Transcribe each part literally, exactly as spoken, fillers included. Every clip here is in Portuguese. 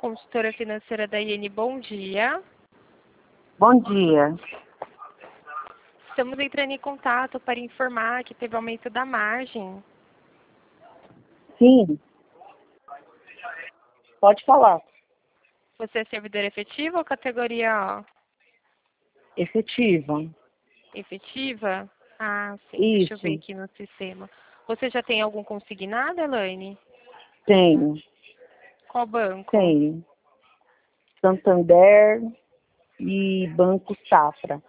consultora financeira da I N. Bom dia. Bom dia. Estamos entrando em contato para informar que teve aumento da margem. Sim. Pode falar. Você é servidor efetivo ou categoria O? Efetiva. Efetiva? Ah, sim. Deixa eu Isso. ver aqui no sistema. Você já tem algum consignado, Elaine? Tenho. Qual banco? Tenho. Santander e Banco Safra.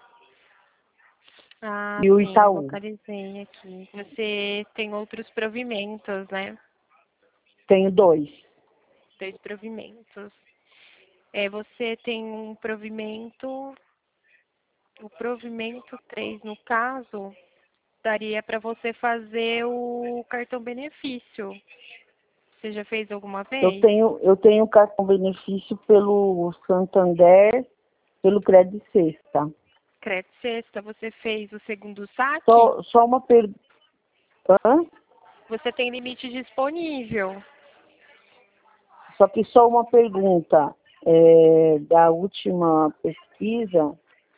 Ah, E o sim, Itaú. localizei aqui. Você tem outros provimentos, né? Tenho dois. Dois provimentos. É, você tem um provimento, o provimento três, no caso, daria para você fazer o cartão benefício. Você já fez alguma Eu vez? tenho, eu tenho cartão benefício pelo Santander, pelo Crédito Sexta. Crédito Sexta, você fez o segundo saque? Só, só uma pergunta. Você tem limite disponível. Só que só uma pergunta. É, da última pesquisa,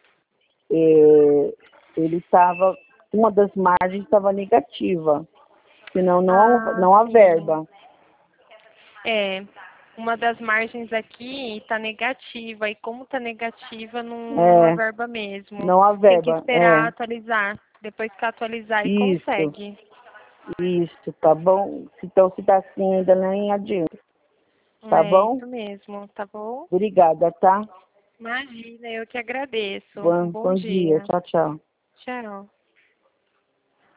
é, ele estava, uma das margens estava negativa, senão não, Ah, não há sim. verba. É, uma das margens aqui está negativa, e como está negativa, não, não há É, verba mesmo. não há Tem que verba, esperar é, atualizar. Depois que atualizar, e isso, consegue. isso, tá bom? Então, se tá assim, ainda nem adianta, tá É bom? isso mesmo, tá bom? Obrigada, tá? Imagina, eu que agradeço. Um Bom, bom bom dia, dia. tchau, tchau. Tchau.